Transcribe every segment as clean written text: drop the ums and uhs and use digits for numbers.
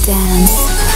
dance.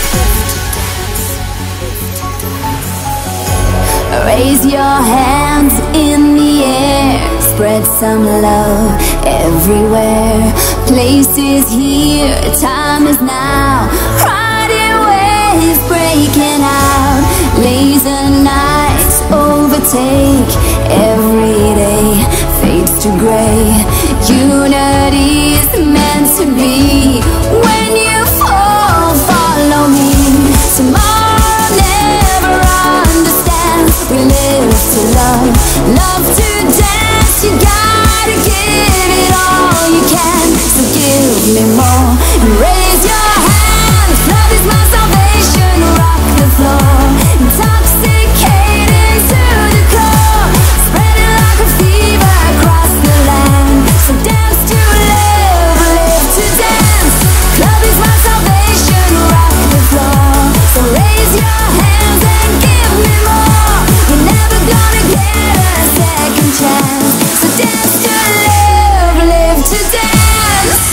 Raise your hands in the air, spread some love everywhere. Places here, time is now. Riding waves breaking out. Laser nights overtake. Every day fades to gray. Unity's meant to be. When you fall, follow me. Tomorrow never understands. We live to love, love to dance. You gotta give it all you can. So give me more and raise your hands. Love is my salvation. Rock the floor, intoxicating to the core, spreading like a fever across the land. So dance to live, live to dance. Love is my salvation. Rock the floor. So raise your hands and give me more. You're never gonna get a second chance. So dance to live, live to dance.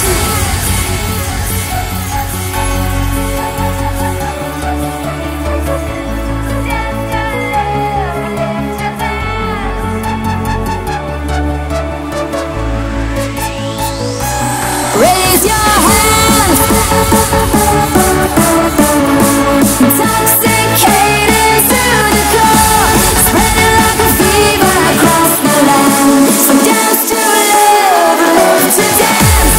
Raise your hands. Intoxicating to the core, spreading like a fever across the land. So dance to live, live to dance.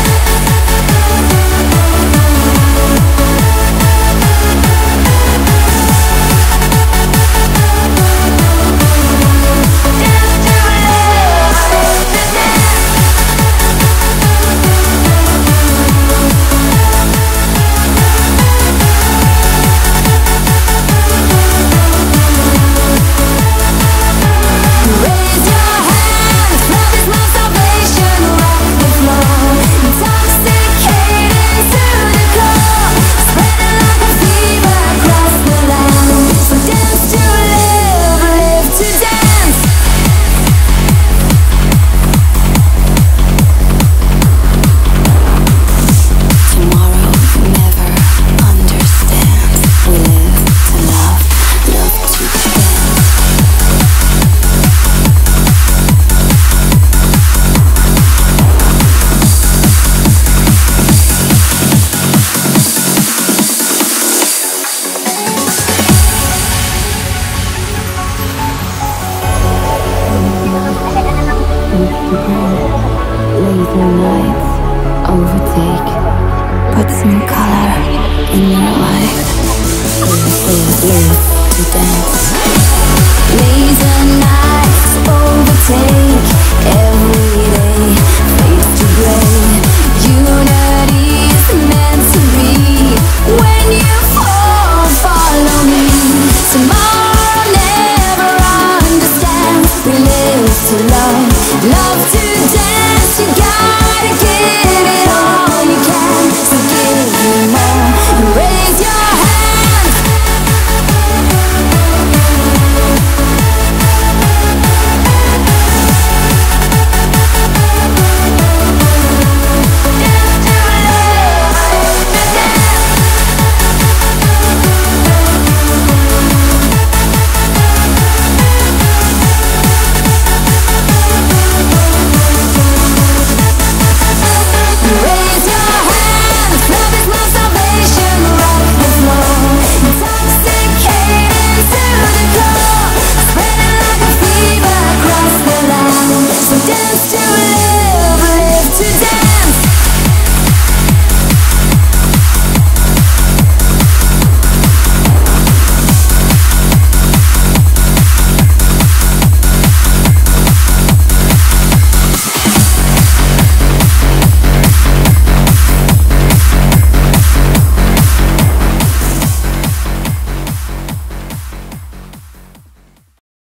Dance to live, live to dance. Raise your hands, love is my salvation. Rock the floor, intoxicating to the core, spreading like a fever across the land. So dance to live, live to dance. Tomorrow never understands. We live to love, love to dance. Laser nights overtake. Put some color in your life. Live to dance. Laser nights overtake.